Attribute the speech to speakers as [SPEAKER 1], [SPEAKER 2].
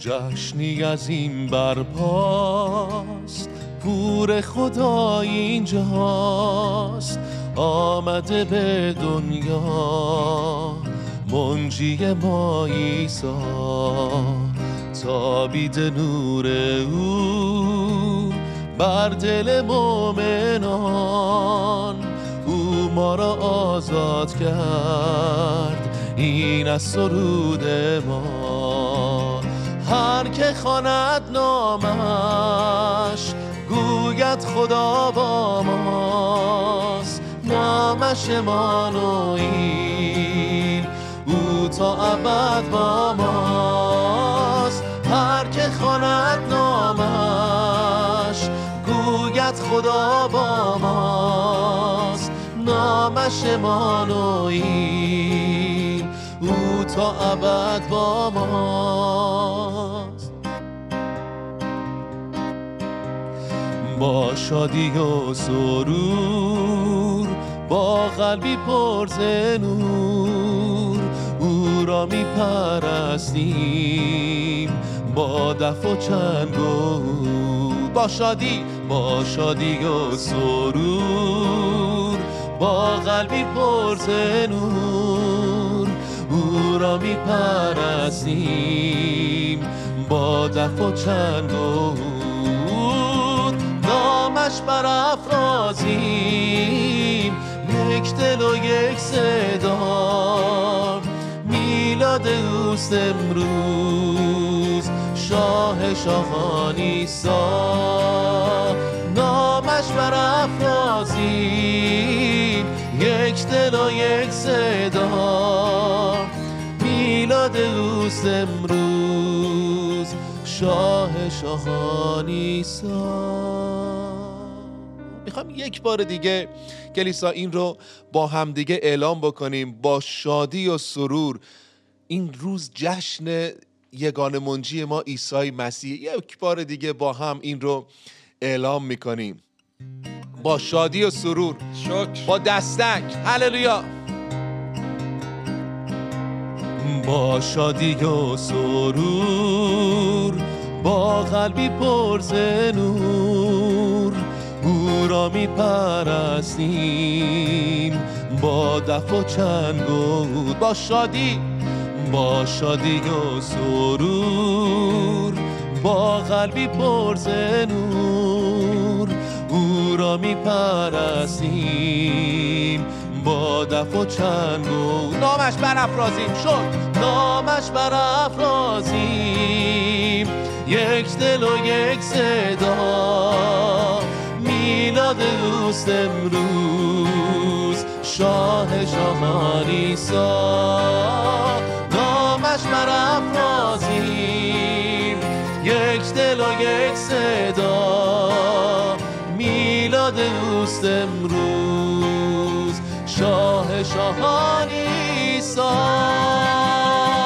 [SPEAKER 1] جشنی از این برپاست، پور خدا اینجاست، آمده به دنیا منجی ما عیسی. تابید نور او بر دل مؤمنان، او ما را آزاد کرد، این از سرود ما. هر که خواند نامش گوید خدا با ماست، نامش امانوئیل، او تا ابد با ماست. هر که خواند نامش گوید خدا با ماست، نامش امانوئیل، او تا ابد با ماست. با شادی و سرور، با قلبی پر ز نور، او را می پرستیم با دف و چنگ و با شادی و سرور، با قلبی پر ز نور، او را می پرستیم با دف و چنگ و نامش برافرازیم یک دل و یک صدا. میلاد اوست امروز شاه شاهان عیسی، نامش برافرازیم یک دل و یک صدا. میلاد اوست امروز شاه شاهان عیسی. میخوام یک بار دیگه کلیسا این رو با همدیگه اعلام بکنیم با شادی و سرور. این روز جشن یگانه منجی ما عیسی مسیح. یک بار دیگه با هم این رو اعلام میکنیم با شادی و سرور،
[SPEAKER 2] شکر،
[SPEAKER 1] با دستک. هللویا. با شادی و سرور، با قلبی پر ز نور، او را می پرستیم با دف و چنگ و عود. با شادی و سرور، با قلبی پر ز نور، او را می پرستیم با دف و چنگ و نامش برافرازیم. نامش برافرازیم یک دل و یک صدا. میلاد اوست امروز شاه شاهان عیسی، نامش برافرازیم یک دل و یک صدا. میلاد اوست امروز شاه شاهان عیسی.